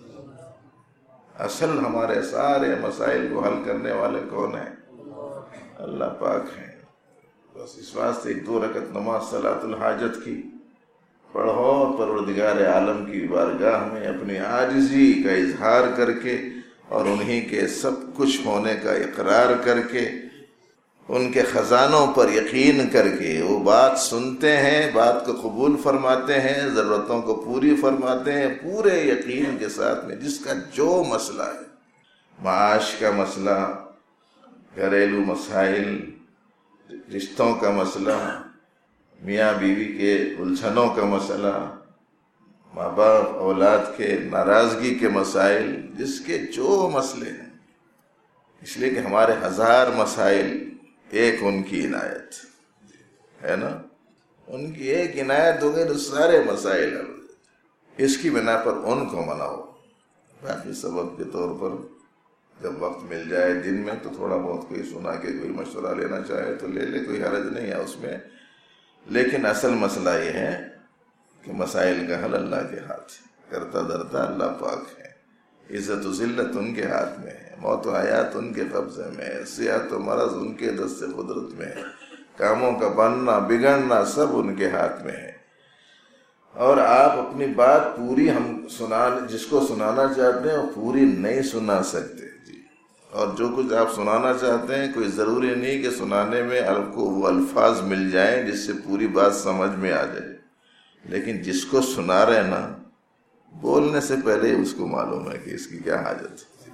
اصل ہمارے سارے مسائل کو حل کرنے والے کون ہیں؟ اللہ پاک ہیں۔ بس اس واسطے ایک دو رکعت نماز صلاۃ الحاجت کی پڑھو، پروردگار عالم کی بارگاہ میں اپنی عاجزی کا اظہار کر کے اور انہی کے سب کچھ ہونے کا اقرار کر کے، ان کے خزانوں پر یقین کر کے وہ بات سنتے ہیں، بات کو قبول فرماتے ہیں، ضرورتوں کو پوری فرماتے ہیں پورے یقین کے ساتھ میں۔ جس کا جو مسئلہ ہے، معاش کا مسئلہ، گھریلو مسائل، رشتوں کا مسئلہ، میاں بیوی کے الجھنوں کا مسئلہ، ماں باپ اولاد کے ناراضگی کے مسائل، جس کے جو مسئلے ہیں، اس لیے کہ ہمارے ہزار مسائل، ایک ان کی عنایت ہے نا، ان کی ایک عنایت ہو گئی تو سارے مسائل حل ہو جاتے۔ اس کی بنا پر ان کو مناؤ. باقی سبب کے طور پر جب وقت مل جائے دن میں تو تھوڑا بہت کوئی سنا کے کوئی مشورہ لینا چاہے تو لے لے، کوئی حرج نہیں ہے اس میں. لیکن اصل مسئلہ یہ ہے کہ مسائل کا حل اللہ کے ہاتھ ہے، کرتا درتا اللہ پاک ہے. عزت و ذلت ان کے ہاتھ میں ہے، موت و حیات ان کے قبضے میں ہے، صحت و مرض ان کے دست قدرت میں ہے، کاموں کا بننا بگڑنا سب ان کے ہاتھ میں ہے. اور آپ اپنی بات پوری ہم سنا جس کو سنانا چاہتے ہیں وہ پوری نہیں سنا سکتے جی. اور جو کچھ آپ سنانا چاہتے ہیں کوئی ضروری نہیں کہ سنانے میں آپ کو وہ الفاظ مل جائیں جس سے پوری بات سمجھ میں آ جائے، لیکن جس کو سنا رہے نا بولنے سے پہلے اس کو معلوم ہے کہ اس کی کیا حاجت ہے.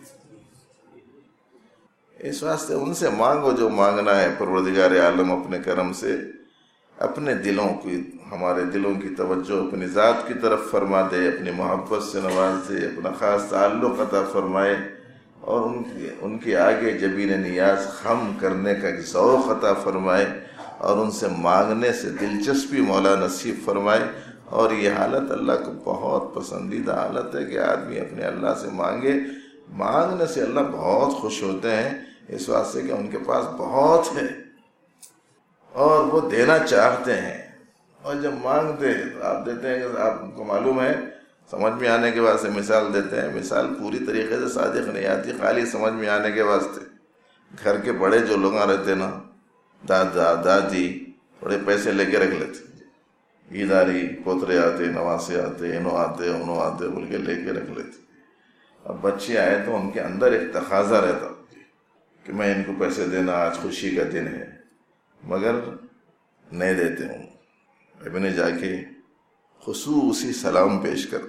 اس واسطے ان سے مانگو جو مانگنا ہے. پروردگار عالم اپنے کرم سے اپنے دلوں کی ہمارے دلوں کی توجہ اپنی ذات کی طرف فرما دے، اپنی محبت سے نواز دے، اپنا خاص تعلق عطا فرمائے، اور ان کی ان کے آگے جبین نیاز خم کرنے کا ذوق عطا فرمائے، اور ان سے مانگنے سے دلچسپی مولا نصیب فرمائے. اور یہ حالت اللہ کو بہت پسندیدہ حالت ہے کہ آدمی اپنے اللہ سے مانگے. مانگنے سے اللہ بہت خوش ہوتے ہیں، اس واسطے کہ ان کے پاس بہت ہے اور وہ دینا چاہتے ہیں. اور جب مانگتے ہیں تو آپ دیتے ہیں کہ آپ کو معلوم ہے، سمجھ میں آنے کے واسطے مثال دیتے ہیں. مثال پوری طریقے سے صادق نہیں آتی، خالی سمجھ میں آنے کے واسطے. گھر کے بڑے جو لوگ رہتے نا، دادا دادی، تھوڑے پیسے لے کے رکھ لیتے. عیداری پوترے آتے، نواسے آتے، انہوں آتے انہوں آتے بول کے لے کے رکھ لیتے. اب بچے آئے تو ان کے اندر ایک تقاضا رہتا کہ میں ان کو پیسے دینا، آج خوشی کا دن ہے، مگر نہیں دیتے ہوں. ابھی نے جا کے خصوصی سلام پیش کر،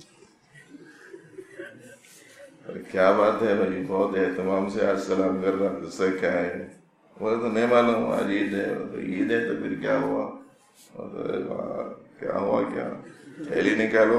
کیا بات ہے بھائی، بہت اہتمام سے آج سلام کر رہا، اس سے کیا ہے؟ وہ تو نہیں معلوم، آج عید ہے. عید ہے تو پھر کیا ہوا؟ کیا ہوا کیا؟ تھیلی نکالو،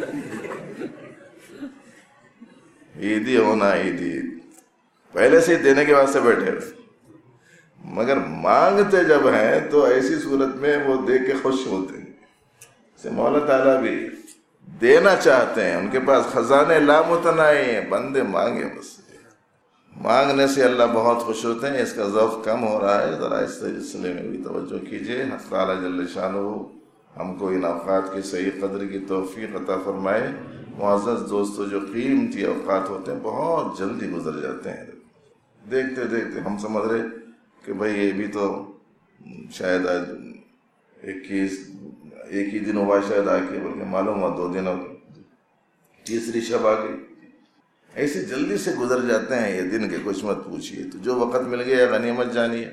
عید ہی ہونا، عید عید پہلے سے ہی دینے کے واسطے بیٹھے ہوئے. مگر مانگتے جب ہیں تو ایسی صورت میں وہ دے کے خوش ہوتے ہیں. سے مولا تعالیٰ بھی دینا چاہتے ہیں، ان کے پاس خزانے لامتناہی ہیں، بندے مانگے بس. مانگنے سے اللہ بہت خوش ہوتے ہیں. اس کا ذوق کم ہو رہا ہے، ذرا اس سلسلے میں بھی توجہ کیجیے. حق تعالیٰ جل شانہ ہم کو ان اوقات کی صحیح قدر کی توفیق عطا فرمائے. معزز دوستو، جو قیمتی اوقات ہوتے ہیں بہت جلدی گزر جاتے ہیں. دیکھتے دیکھتے ہم سمجھ رہے کہ بھئی یہ بھی تو شاید آج اکیس ایک ہی دن ہوا شاید آ کے، بلکہ معلوم ہوا دو دن، تیسری شب آ گئی. ایسے جلدی سے گزر جاتے ہیں یہ دن کہ کچھ مت پوچھیے. تو جو وقت مل گیا غنیمت جانیے.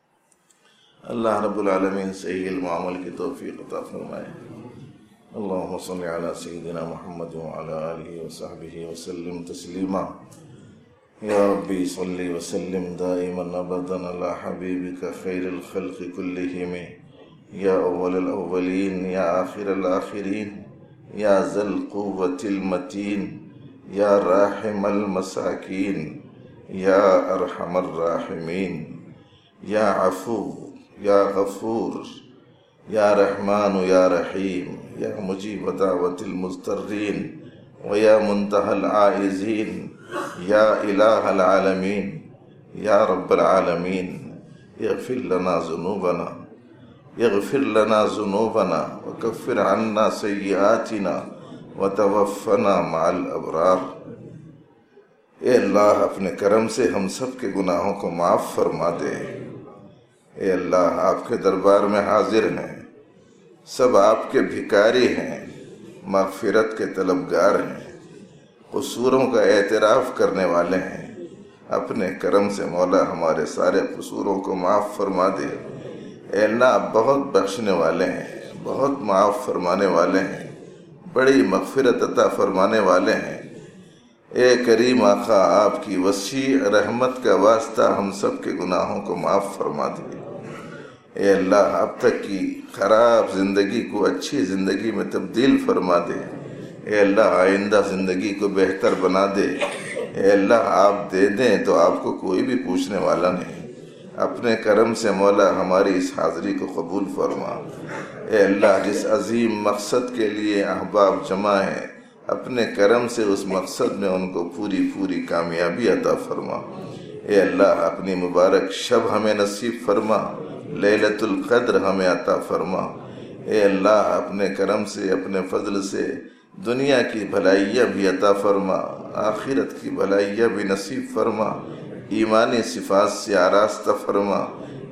اللہ رب العالمین صحیح علم و عمل کی توفیق عطا فرمائے. اللہم صلی علی سیدنا محمد وعلی آلہ وصحبہ وسلم تسلیما. یا ربی صلی وسلم دائما ابدا علی حبیبک خیر الخلق کلہم، یا اول الاولین یا آخر الاخرین، یا ذا القوة المتین، یا راحم المساکین، یا ارحم الراحمین، یا عفو یا غفور، یا رحمان یا رحیم، یا مجیب دعوت المضطرین، ویا منتہى العائزین، یا الہ العالمین، یا رب العالمین. اغفر لنا ذنوبنا اغفر لنا ذنوبنا وکفر عنا سیئاتنا وتوفنا مع الابرار. اے اللہ اپنے کرم سے ہم سب کے گناہوں کو معاف فرما دے. اے اللہ آپ کے دربار میں حاضر ہیں، سب آپ کے بھکاری ہیں، مغفرت کے طلبگار ہیں، قصوروں کا اعتراف کرنے والے ہیں. اپنے کرم سے مولا ہمارے سارے قصوروں کو معاف فرما دے. اے اللہ آپ بہت بخشنے والے ہیں، بہت معاف فرمانے والے ہیں، بڑی مغفرت عطا فرمانے والے ہیں. اے کریم آقا آپ کی وسیع رحمت کا واسطہ ہم سب کے گناہوں کو معاف فرما دے. اے اللہ اب تک کی خراب زندگی کو اچھی زندگی میں تبدیل فرما دے. اے اللہ آئندہ زندگی کو بہتر بنا دے. اے اللہ آپ دے دیں تو آپ کو کوئی بھی پوچھنے والا نہیں. اپنے کرم سے مولا ہماری اس حاضری کو قبول فرما. اے اللہ جس عظیم مقصد کے لیے احباب جمع ہیں اپنے کرم سے اس مقصد میں ان کو پوری پوری کامیابی عطا فرما۔ اے اللہ اپنی مبارک شب ہمیں نصیب فرما، لیلۃ القدر ہمیں عطا فرما۔ اے اللہ اپنے کرم سے اپنے فضل سے دنیا کی بھلائیاں بھی عطا فرما، آخرت کی بھلائیاں بھی نصیب فرما، ایمانی صفات سے آراستہ فرما،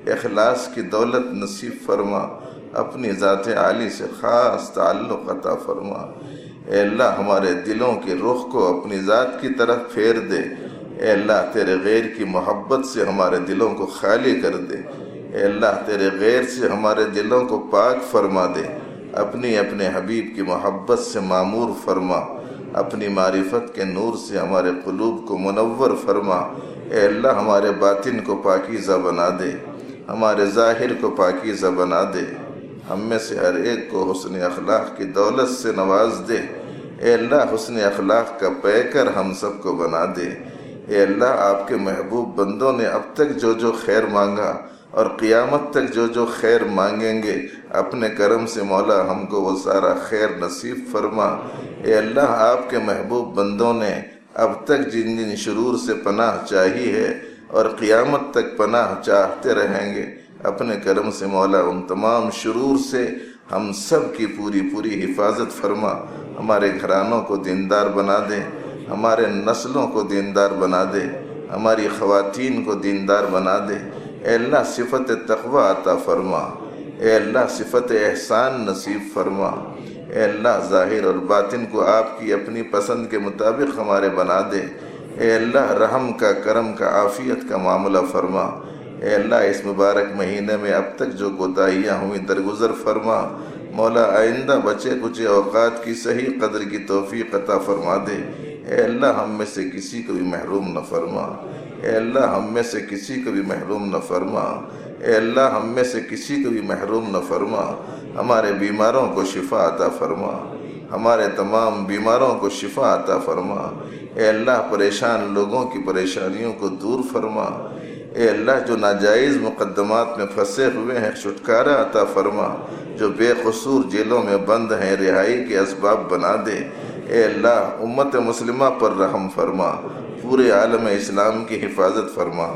اخلاص کی دولت نصیب فرما، اپنی ذات عالی سے خاص تعلق عطا فرما۔ اے اللہ ہمارے دلوں کے رخ کو اپنی ذات کی طرف پھیر دے۔ اے اللہ تیرے غیر کی محبت سے ہمارے دلوں کو خالی کر دے۔ اے اللہ تیرے غیر سے ہمارے دلوں کو پاک فرما دے، اپنی اپنے حبیب کی محبت سے معمور فرما، اپنی معرفت کے نور سے ہمارے قلوب کو منور فرما۔ اے اللہ ہمارے باطن کو پاکیزہ بنا دے، ہمارے ظاہر کو پاکیزہ بنا دے، ہم میں سے ہر ایک کو حسن اخلاق کی دولت سے نواز دے۔ اے اللہ حسن اخلاق کا پیکر ہم سب کو بنا دے۔ اے اللہ آپ کے محبوب بندوں نے اب تک جو جو خیر مانگا اور قیامت تک جو جو خیر مانگیں گے اپنے کرم سے مولا ہم کو وہ سارا خیر نصیب فرما۔ اے اللہ آپ کے محبوب بندوں نے اب تک جن جن شرور سے پناہ چاہی ہے اور قیامت تک پناہ چاہتے رہیں گے اپنے کرم سے مولا ان تمام شرور سے ہم سب کی پوری پوری حفاظت فرما۔ ہمارے گھرانوں کو دیندار بنا دے، ہمارے نسلوں کو دیندار بنا دے، ہماری خواتین کو دیندار بنا دے۔ اے اللہ صفت تقوی عطا فرما، اے اللہ صفت احسان نصیب فرما۔ اے اللہ ظاہر اور باطن کو آپ کی اپنی پسند کے مطابق ہمارے بنا دے۔ اے اللہ رحم کا، کرم کا، عافیت کا معاملہ فرما۔ اے اللہ اس مبارک مہینے میں اب تک جو کوتاہیاں ہوئیں درگزر فرما۔ مولا آئندہ بچے کچے اوقات کی صحیح قدر کی توفیق عطا فرما دے۔ اے اللہ ہم میں سے کسی کو بھی محروم نہ فرما۔ اے اللہ ہم میں سے کسی کو بھی محروم نہ فرما۔ اے اللہ ہم میں سے کسی کو بھی محروم نہ فرما۔ ہمارے بیماروں کو شفا عطا فرما، ہمارے تمام بیماروں کو شفا عطا فرما۔ اے اللہ پریشان لوگوں کی پریشانیوں کو دور فرما۔ اے اللہ جو ناجائز مقدمات میں پھنسے ہوئے ہیں چھٹکارا عطا فرما، جو بے قصور جیلوں میں بند ہیں رہائی کے اسباب بنا دے۔ اے اللہ امت مسلمہ پر رحم فرما، پورے عالم اسلام کی حفاظت فرما،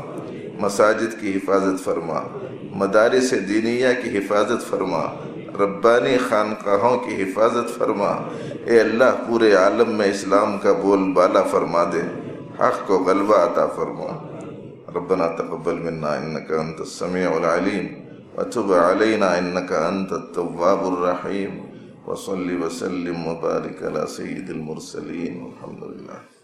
مساجد کی حفاظت فرما، مدارس دینیہ کی حفاظت فرما، ربانی خانقاہوں کی حفاظت فرما۔ اے اللہ پورے عالم میں اسلام کا بول بالا فرما دے، حق کو غلبہ عطا فرما۔ ربنا تقبل منا انك انت السميع العليم وتب علينا انك انت التواب الرحيم وصل وسلم وبارك على سيد المرسلين والحمد لله۔